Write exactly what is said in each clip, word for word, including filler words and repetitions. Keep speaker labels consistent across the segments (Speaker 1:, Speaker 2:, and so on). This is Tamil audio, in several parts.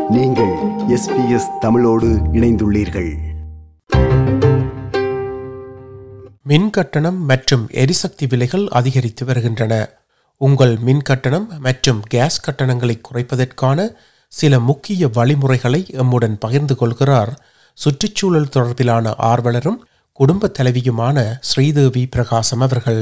Speaker 1: நீங்கள் எஸ் பி எஸ் தமிழோடு இணைந்துள்ளீர்கள்.
Speaker 2: மின் கட்டணம் மற்றும் எரிசக்தி விலைகள் அதிகரித்து வருகின்றன. உங்கள் மின் கட்டணம் மற்றும் கேஸ் கட்டணங்களை குறைப்பதற்கான சில முக்கிய வழிமுறைகளை எம்முடன் பகிர்ந்து கொள்கிறார் சுற்றுச்சூழல் தொடர்பிலான ஆர்வலரும் குடும்ப தலைவியுமான ஸ்ரீதேவி பிரகாசம் அவர்கள்.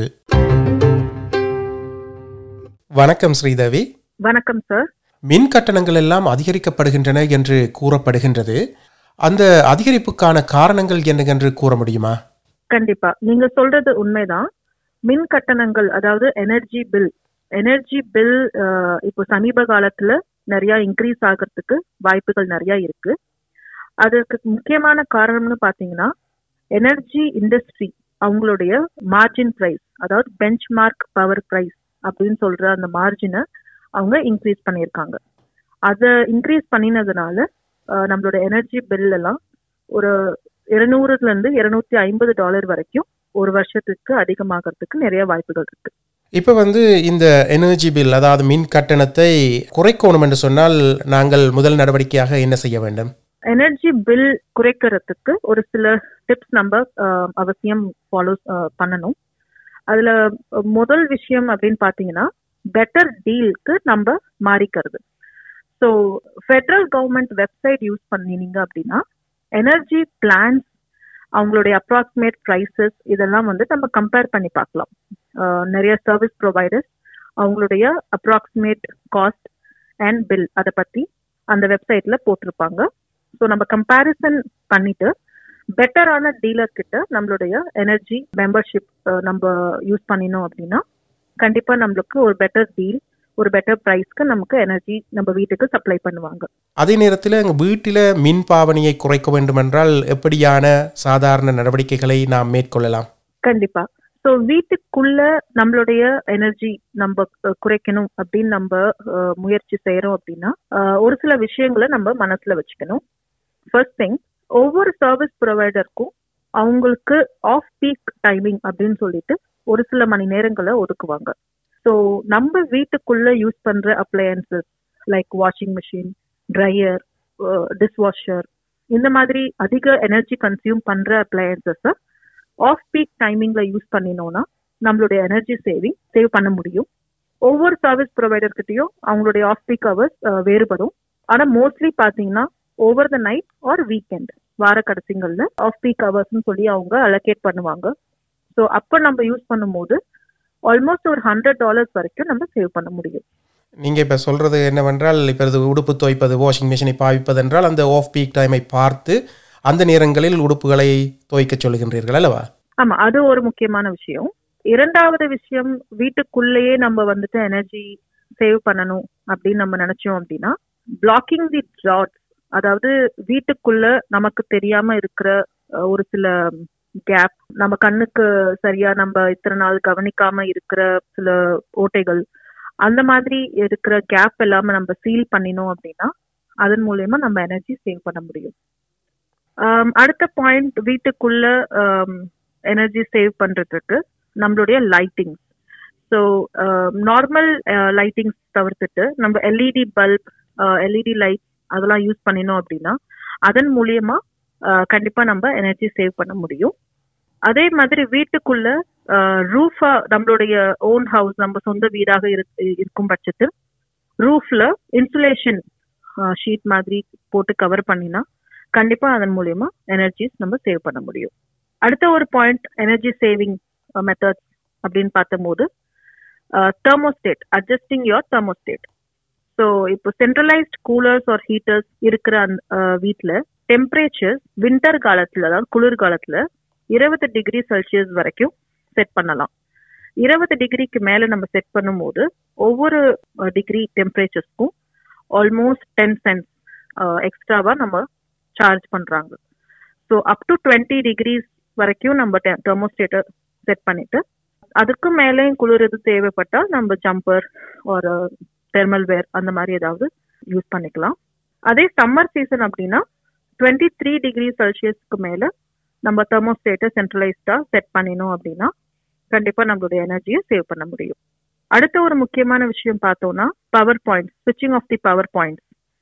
Speaker 2: வணக்கம் ஸ்ரீதேவி.
Speaker 3: வணக்கம் சார்.
Speaker 2: மின் கட்டணங்கள் எல்லாம் அதிகரிக்கப்படுகின்றன என்று கூறப்படுகின்றது. அந்த அதிகரிப்புக்கான காரணங்கள் என்ன என்று கூற முடியுமா?
Speaker 3: கண்டிப்பா, நீங்க சொல்றது உண்மைதான். மின் கட்டணங்கள், அதாவது எனர்ஜி பில் எனர்ஜி பில் இப்போ சமீப காலத்துல நிறைய இன்க்ரீஸ் ஆகிறதுக்கு வாய்ப்புகள் நிறைய இருக்கு. அதுக்கு முக்கியமான காரணம்னு பாத்தீங்கன்னா, எனர்ஜி இண்டஸ்ட்ரி அவங்களுடைய மார்ஜின் பிரைஸ், அதாவது பெஞ்ச் மார்க் பவர் பிரைஸ் அப்படின்னு சொல்ற அந்த மார்ஜினை அவங்க இன்க்ரீஸ் பண்ணியிருக்காங்க. அதை இன்க்ரீஸ் பண்ணினதுனால நம்மளோட எனர்ஜி பில் எல்லாம் ஒரு இருநூறுல இருந்து இருநூத்தி ஐம்பது டாலர் வரைக்கும் ஒரு வருஷத்துக்கு அதிகமாகிறதுக்கு நிறைய வாய்ப்புகள் இருக்கு.
Speaker 2: இப்போ வந்து இந்த எனர்ஜி பில், அதாவது மின் கட்டணத்தை குறைக்கணும் என்று சொன்னால் நாங்கள் முதல் நடவடிக்கையாக என்ன செய்ய வேண்டும்?
Speaker 3: எனர்ஜி பில் குறைக்கிறதுக்கு ஒரு சில டிப்ஸ் நம்ம அவசியம் ஃபாலோ பண்ணணும். அதுல முதல் விஷயம் அப்படின்னு பாத்தீங்கன்னா, பெட்டர் டீலுக்கு நம்ம மாறிக்கிறது. So federal government website use பண்ணினீங்க அப்படின்னா, எனர்ஜி பிளான்ஸ் அவங்களுடைய அப்ராக்சிமேட் ப்ரைஸஸ் இதெல்லாம் வந்து நம்ம கம்பேர் பண்ணி பார்க்கலாம். நிறைய சர்வீஸ் ப்ரொவைடர்ஸ் அவங்களுடைய அப்ராக்சிமேட் காஸ்ட் அண்ட் பில் அதை பற்றி அந்த வெப்சைட்ல போட்டிருப்பாங்க. ஸோ நம்ம கம்பேரிசன் பண்ணிட்டு பெட்டரான டீலர் கிட்ட நம்மளுடைய எனர்ஜி மெம்பர்ஷிப் நம்ம யூஸ் பண்ணினோம் அப்படின்னா கண்டிப்பா நம்மளுக்கு ஒரு பெட்டர் டீல், ஒரு பெட்டர் பிரைஸ்க்கு நமக்கு எனர்ஜி நம்ம வீட்டுக்கு சப்ளை பண்ணுவாங்க.
Speaker 2: அதே நேரத்தில் எங்கள் வீட்டில் மின் பாவனையை குறைக்க வேண்டும் என்றால் எப்படியான சாதாரண நடவடிக்கைகளை நாம் மேற்கொள்ளலாம்?
Speaker 3: கண்டிப்பா. ஸோ வீட்டுக்குள்ள நம்மளுடைய எனர்ஜி நம்ம குறைக்கணும் அப்படின்னு நம்ம முயற்சி செய்யறோம் அப்படின்னா ஒரு சில விஷயங்களை நம்ம மனசுல வச்சுக்கணும். ஃபர்ஸ்ட் திங், ஒவ்வொரு சர்வீஸ் ப்ரொவைடருக்கும் அவங்களுக்கு ஆஃப் பீக் டைமிங் அப்படின்னு சொல்லிட்டு ஒரு சில மணி நேரங்களை ஒதுக்குவாங்க. ஸோ நம்ம வீட்டுக்குள்ள யூஸ் பண்ற appliances like washing machine, dryer, dishwasher, இந்த மாதிரி அதிக எனர்ஜி கன்சியூம் பண்ற அப்ளையன்சஸை ஆஃப் பீக் டைமிங்ல யூஸ் பண்ணினோம்னா நம்மளுடைய எனர்ஜி சேவிங் சேவ் பண்ண முடியும். ஒவ்வொரு சர்வீஸ் ப்ரொவைடர்கிட்டையும் அவங்களுடைய ஆஃப் பீக் ஹவர்ஸ் வேறுபடும். ஆனால் மோஸ்ட்லி பார்த்தீங்கன்னா over the night or weekend, வார கடைசிங்கள்ல ஆஃப் பீக் ஹவர்ஸ்ன்னு சொல்லி அவங்க அலோகேட் பண்ணுவாங்க. ஸோ அப்போ நம்ம யூஸ் பண்ணும்போது ஆல்மோஸ்ட் ஒரு ஹண்ட்ரட் டாலர்ஸ் வரைக்கும் நம்ம சேவ் பண்ண முடியும்.
Speaker 2: நீங்கள் இப்போ சொல்கிறது என்னவென்றால், இப்போ இது உடுப்பு துவைப்பது, வாஷிங் மிஷினை பாவிப்பது என்றால் அந்த ஆஃப் பீக் டைமை பார்த்து அந்த நேரங்களில் உடுப்புகளை துவைக்க சொல்லுகின்றீர்கள் அல்லவா?
Speaker 3: ஆமாம், அது ஒரு முக்கியமான விஷயம். இரண்டாவது விஷயம், வீட்டுக்குள்ளேயே நம்ம வந்துட்டு எனர்ஜி சேவ் பண்ணணும் அப்படின்னு நம்ம நினைச்சோம் அப்படின்னா, பிளாக்கிங் தி ட்ராட்ஸ், அதாவது வீட்டுக்குள்ள நமக்கு தெரியாம இருக்கிற ஒரு சில கேப், நம்ம கண்ணுக்கு சரியா நம்ம இத்தனை நாள் கவனிக்காம இருக்கிற சில ஓட்டைகள், அந்த மாதிரி இருக்கிற கேப் எல்லாமே நம்ம சீல் பண்ணினோம் அப்படின்னா அதன் மூலயமா நம்ம எனர்ஜி சேவ் பண்ண முடியும். அடுத்த பாயிண்ட், வீட்டுக்குள்ள எனர்ஜி சேவ் பண்றதுக்கு நம்மளுடைய லைட்டிங்ஸ். ஸோ நார்மல் லைட்டிங்ஸ் தவிர்த்துட்டு நம்ம எல்இடி பல்ப், எல்இடி லைட் அதெல்லாம் யூஸ் பண்ணினோம் அப்படின்னா அதன் மூலியமா கண்டிப்பா நம்ம எனர்ஜி சேவ் பண்ண முடியும். அதே மாதிரி வீட்டுக்குள்ள ரூஃபா, நம்மளுடைய ஓன் ஹவுஸ், நம்ம சொந்த வீடாக இருக்கும் பட்சத்தில் ரூஃப்ல இன்சுலேஷன் ஷீட் மாதிரி போட்டு கவர் பண்ணினா கண்டிப்பா அதன் மூலியமா எனர்ஜிஸ் நம்ம சேவ் பண்ண முடியும். அடுத்த ஒரு பாயிண்ட், எனர்ஜி சேவிங் மெத்தட்ஸ் அப்படின்னு பார்த்தபோது thermostat, adjusting your thermostat. So இப்போ சென்ட்ரலைஸ்ட் கூலர்ஸ் ஆர் ஹீட்டர்ஸ் இருக்கிற அந்த வீட்டில் டெம்பரேச்சர் வின்டர் காலத்தில், அதாவது குளிர் காலத்தில் இருபது டிகிரி செல்சியஸ் வரைக்கும் செட் பண்ணலாம். இருபது டிகிரிக்கு மேலே நம்ம செட் பண்ணும்போது ஒவ்வொரு டிகிரி டெம்பரேச்சர்ஸ்க்கும் ஆல்மோஸ்ட் டென் சென்ட்ஸ் எக்ஸ்ட்ராவா நம்ம சார்ஜ் பண்றாங்க. So up to twenty degrees வரைக்கும் நம்ம தெர்மோஸ்டேட்டை செட் பண்ணிட்டு அதுக்கு மேலேயும் குளிர் எது தேவைப்பட்டால் நம்ம ஜம்பர் ஒரு தெர்மல் வேர் அந்த மாதிரி ஏதாவது யூஸ் பண்ணிக்கலாம். அதே சம்மர் சீசன் அப்படின்னா டுவெண்ட்டி த்ரீ டிகிரி செல்சியஸ்க்கு மேலே நம்ம தெர்மோஸ்டேட்டை சென்ட்ரலைஸ்டா செட் பண்ணினோம் அப்படின்னா கண்டிப்பா நம்மளுடைய எனர்ஜியை சேவ் பண்ண முடியும். அடுத்த ஒரு முக்கியமான விஷயம் பார்த்தோம்னா பவர் பாயிண்ட்ஸ், ஸ்விட்சிங் off the power points.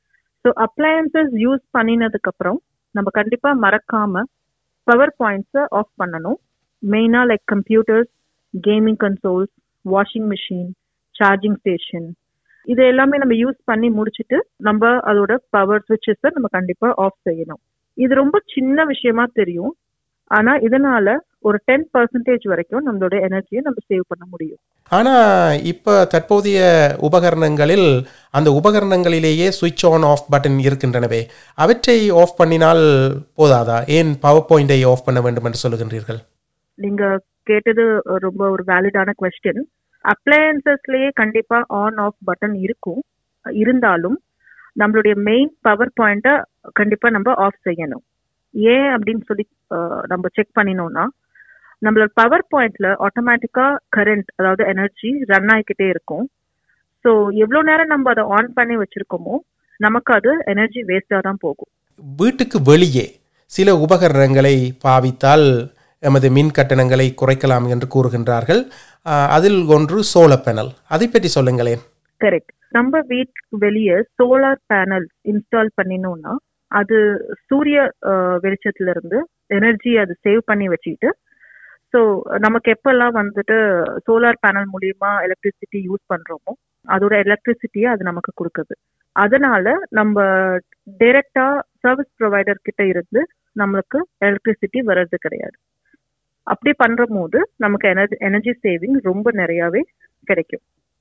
Speaker 3: So appliances use பண்ணினதுக்கு அப்புறம் நம்ம கண்டிப்பா மறக்காம பவர் பாயிண்ட்ஸை ஆஃப் பண்ணணும். மெயினா like computers, gaming consoles, washing machine, charging station, இது எல்லாமே நம்ம யூஸ் பண்ணி முடிச்சுட்டு நம்ம அதோட பவர் ஸ்விட்சஸை நம்ம கண்டிப்பா ஆஃப் செய்யணும். இது ரொம்ப சின்ன விஷயமா தெரியும், ஆனா இதனால ஒரு டென் பர்சன்டேஜ் வரைக்கும் நம்மளோட எனர்ஜியை நம்ம சேவ் பண்ண முடியும்.
Speaker 2: ஆனா இப்ப தற்போதைய உபகரணங்களில் அந்த உபகரணங்களிலேயே சுவிட்ச் ஆன் ஆஃப் பட்டன் இருக்கின்றனவே, அவற்றை ஆஃப் பண்ணினால் போதாதா? ஏன் பவர் பாயிண்டை ஆஃப் பண்ண வேண்டும் என்று சொல்லுகின்றீர்கள்?
Speaker 3: நீங்க கேட்டது ரொம்ப ஒரு வேலிடான கொஸ்டின். அப்ளையன்சஸ்லயே கண்டிப்பா ஆன் ஆஃப் பட்டன் இருக்கும், இருந்தாலும் நம்மளுடைய மெயின் பவர் பாயிண்ட்டை கண்டிப்பா நம்ம ஆஃப் செய்யணும். ஏன் அப்படின்னு சொல்லி நம்ம செக் பண்ணினோம்னா, நம்மளோட பவர் பாயிண்ட்ல ஆட்டோமேட்டிக்கா கரண்ட், அதாவது எனர்ஜி ரன் ஆகிக்கிட்டே இருக்கும். ஸோ எவ்வளோ நேரம் நம்ம அதை ஆன் பண்ணி வச்சிருக்கோமோ நமக்கு அது எனர்ஜி வேஸ்டாக தான் போகும்.
Speaker 2: வீட்டுக்கு வெளியே சில உபகரணங்களை பாவித்தால் எமது மின் கட்டணங்களை குறைக்கலாம் என்று கூறுகின்றார்கள். அதில் ஒன்று சோலார் பேனல், அதை பற்றி சொல்லுங்களேன்.
Speaker 3: கரெக்ட். நம்ம வீட்டுக்கு வெளியே சோலார் பேனல் இன்ஸ்டால் பண்ணினோம்னா அது சூரிய வெளிச்சத்துல இருந்து எனர்ஜி அது சேவ் பண்ணி வச்சுக்கிட்டு, ஸோ நமக்கு எப்பெல்லாம் வந்துட்டு சோலார் பேனல் மூலியமா எலக்ட்ரிசிட்டி யூஸ் பண்றோமோ அதோட எலக்ட்ரிசிட்டியை அது நமக்கு கொடுக்குது. அதனால நம்ம டைரக்டா சர்வீஸ் ப்ரொவைடர் கிட்ட இருந்து நம்மளுக்கு எலக்ட்ரிசிட்டி வர்றது கிடையாது. அப்படி பண்ற போது நமக்கு எனர்ஜி எனர்ஜி சேவிங் ரொம்ப நிறையாவே கிடைக்கும்.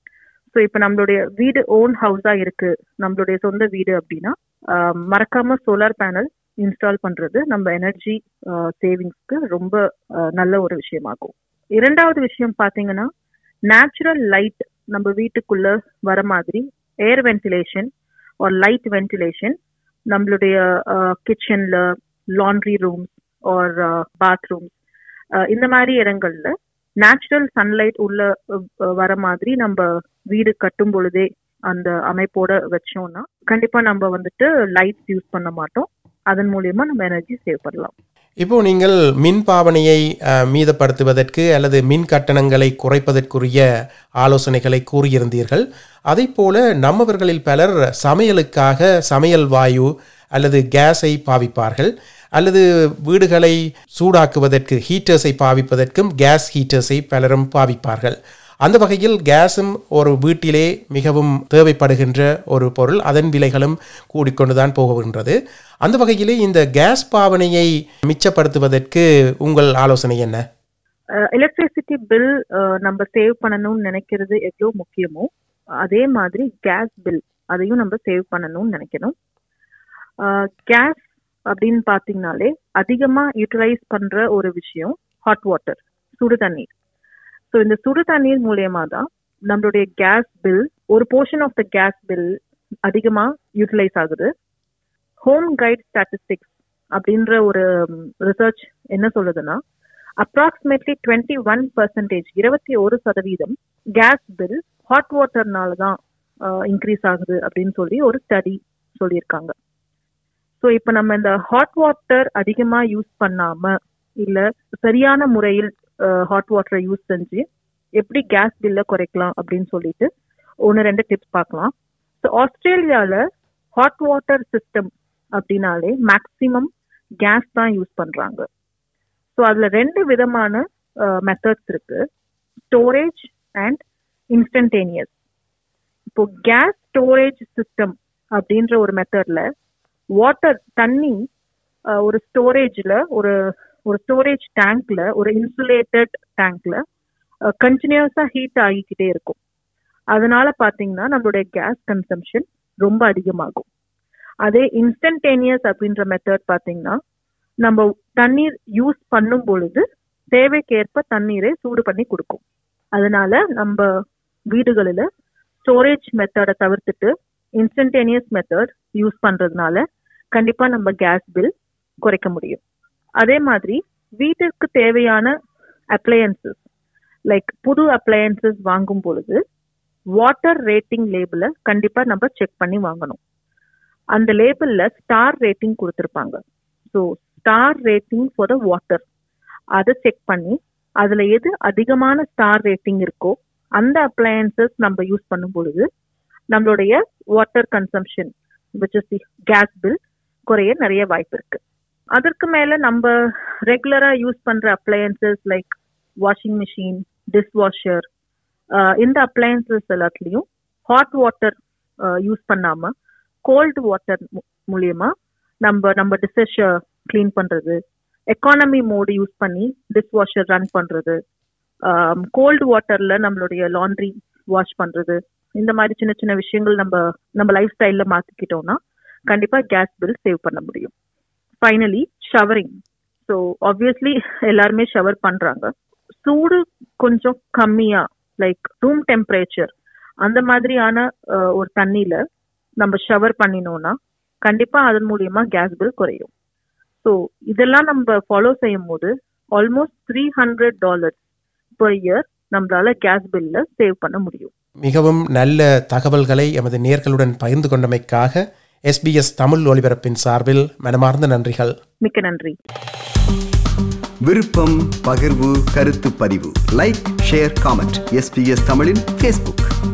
Speaker 3: ஸோ இப்போ நம்மளுடைய வீடு ஓன் ஹவுஸா இருக்கு, நம்மளுடைய சொந்த வீடு அப்படின்னா மறக்காம சோலார் பேனல் இன்ஸ்டால் பண்றது நம்ம எனர்ஜி சேவிங்ஸ்க்கு ரொம்ப நல்ல ஒரு விஷயமாகும். இரண்டாவது விஷயம் பாத்தீங்கன்னா, நேச்சுரல் லைட் நம்ம வீட்டுக்குள்ள வர மாதிரி air ventilation or light ventilation நம்மளுடைய கிச்சன்ல, லாண்ட்ரி ரூம்ஸ் ஆர் பாத்ரூம்ஸ், இந்த மாதிரி இடங்கள்ல நேச்சுரல் சன்லைட் உள்ள வர மாதிரி நம்ம வீடு கட்டும் பொழுதே அந்த அமைப்போட வச்சோம்னா கண்டிப்பா நம்ம வந்துட்டு லைட்ஸ் யூஸ் பண்ண மாட்டோம். அதன் மூலியமா நம்ம எனர்ஜி சேவ் பண்ணலாம்.
Speaker 2: இப்போ நீங்கள் மின் பாவனையை மீதப்படுத்துவதற்கு அல்லது மின் கட்டணங்களை குறைப்பதற்குரிய ஆலோசனைகளை கூறியிருந்தீர்கள். அதை போல நம்மவர்களில் பலர் சமையலுக்காக சமையல் வாயு அல்லது கேஸை பாவிப்பார்கள், அல்லது வீடுகளை சூடாக்குவதற்கு ஹீட்டர்ஸை பாவிப்பதற்கும் கேஸ் ஹீட்டர்ஸை பலரும் பாவிப்பார்கள். அந்த வகையில் கேஸும் ஒரு வீட்டிலே மிகவும் தேவைப்படுகின்ற ஒரு பொருள், அதன் விலைகளும் கூடிக்கொண்டுதான் போகின்றது. அந்த வகையிலே இந்த கேஸ் பாவனையை மிச்சப்படுத்துவதற்கு உங்கள் ஆலோசனை என்ன?
Speaker 3: எலக்ட்ரிசிட்டி பில் நம்ம சேவ் பண்ணணும்னு நினைக்கிறது எவ்வளோ முக்கியமோ அதே மாதிரி கேஸ் பில் அதையும் நம்ம சேவ் பண்ணணும்னு நினைக்கணும். கேஸ் அப்படின்னு பார்த்தீங்கனாலே அதிகமாக யூட்டிலைஸ் பண்ற ஒரு விஷயம் ஹாட் வாட்டர், சுடு தண்ணீர். ஸோ இந்த சுடு தண்ணீர் மூலியமா தான் நம்மளுடைய கேஸ் பில், ஒரு portion of the gas bill அதிகமாக யூட்டிலைஸ் ஆகுது. ஹோம் கைட் ஸ்டாட்டிஸ்டிக்ஸ் அப்படின்ற ஒரு ரிசர்ச் என்ன சொல்லுதுன்னா, அப்ராக்சிமேட்லி டுவெண்ட்டி ஒன் பர்சன்டேஜ் இருபத்தி ஒரு சதவீதம் கேஸ் பில் ஹாட் வாட்டர்னால தான் இன்க்ரீஸ் ஆகுது அப்படின்னு சொல்லி ஒரு ஸ்டடி சொல்லியிருக்காங்க. ஸோ இப்போ நம்ம இந்த ஹாட் வாட்டர் அதிகமாக யூஸ் பண்ணாம இல்லை சரியான முறையில் ஹாட் வாட்டரை யூஸ் செஞ்சு எப்படி கேஸ் பில்லை குறைக்கலாம் அப்படின்னு சொல்லிட்டு ஒன்று ரெண்டு டிப்ஸ் பார்க்கலாம். ஸோ ஆஸ்திரேலியாவில் ஹாட் வாட்டர் சிஸ்டம் அப்படின்னாலே மேக்சிமம் கேஸ் தான் யூஸ் பண்றாங்க. ஸோ அதுல ரெண்டு விதமான மெத்தட்ஸ் இருக்கு, ஸ்டோரேஜ் அண்ட் இன்ஸ்டன்டேனியஸ். இப்போ கேஸ் ஸ்டோரேஜ் சிஸ்டம் அப்படின்ற ஒரு மெத்தட்ல வாட்டர் தண்ணி ஒரு ஸ்டோரேஜ்ல ஒரு ஒரு ஸ்டோரேஜ் டேங்க்ல, ஒரு இன்சுலேட்டட் டேங்க்ல கண்டினியூஸா ஹீட் ஆகிக்கிட்டே இருக்கும். அதனால பாத்தீங்கன்னா நம்மளுடைய கேஸ் கன்சம்ஷன் ரொம்ப அதிகமாகும். அதே இன்ஸ்டன்டேனியஸ் அப்படின்ற மெத்தட் பாத்தீங்கன்னா நம்ம தண்ணீர் யூஸ் பண்ணும் பொழுது தேவைக்கேற்ப தண்ணீரை சூடு பண்ணி கொடுக்கும். அதனால நம்ம வீடுகளில் ஸ்டோரேஜ் மெத்தடை தவிர்த்துட்டு இன்ஸ்டன்டேனியஸ் மெத்தட் யூஸ் பண்றதுனால கண்டிப்பா நம்ம கேஸ் பில் குறைக்க முடியும். அதே மாதிரி வீட்டுக்கு தேவையான அப்ளையன்சஸ் லைக் புது அப்ளையன்சஸ் வாங்கும் பொழுது வாட்டர் ரேட்டிங் லேபிளை கண்டிப்பா நம்ம செக் பண்ணி வாங்கணும். அந்த லேபிள்ல ஸ்டார் ரேட்டிங் கொடுத்துருப்பாங்க. So star rating for the water அதை செக் பண்ணி அதுல எது அதிகமான ஸ்டார் ரேட்டிங் இருக்கோ அந்த அப்ளையன்சஸ் நம்ம யூஸ் பண்ணும் பொழுது நம்மளுடைய water consumption which is the gas bill குறைய நிறைய வாய்ப்பு இருக்கு. அதற்கு மேல நம்ம ரெகுலரா யூஸ் பண்ற appliances like washing machine, dishwasher, இந்த அப்ளையன்சஸ் எல்லாத்துலயும் ஹாட் வாட்டர் யூஸ் பண்ணாம கோல்டு வாட்டர் மூலியமா நம்ம நம்ம டிஷ்ஷ கிளீன் பண்றது, எக்கானமி மோடு யூஸ் பண்ணி டிஷ் வாஷர் ரன் பண்றது, கோல்டு வாட்டர்ல நம்மளுடைய லாண்ட்ரி வாஷ் பண்றது, இந்த மாதிரி சின்ன சின்ன விஷயங்கள் நம்ம நம்ம லைஃப் ஸ்டைல்ல மாத்திக்கிட்டோம்னா கண்டிப்பா கேஸ் பில் சேவ் பண்ண முடியும். Finally showering. ஸோ ஆப்வியஸ்லி எல்லாருமே ஷவர் பண்றாங்க. சூடு கொஞ்சம் கம்மியா லைக் ரூம் டெம்பரேச்சர் அந்த மாதிரியான ஒரு தண்ணியில நம்ம ஷவர் பண்ணினோம்னா கண்டிப்பா அதன் மூலியமா கேஸ் பில் குறையும். ஸோ இதெல்லாம் நம்ம ஃபாலோ செய்யும் போது almost three hundred dollars per year நம்மளால கேஸ் பில்ல சேவ் பண்ண முடியும்.
Speaker 2: மிகவும் நல்ல தகவல்களை எமது நேயர்களுடன் பகிர்ந்து கொண்டமைக்காக எஸ்பிஎஸ் தமிழ் ஒலிபரப்பின் சார்பில் மனமார்ந்த நன்றிகள்.
Speaker 3: மிக்க நன்றி.
Speaker 1: விருப்பம், பகிர்வு, கருத்து பதிவு, லைக், ஷேர், காமெண்ட். எஸ்பிஎஸ் தமிழின் ஃபேஸ்புக்.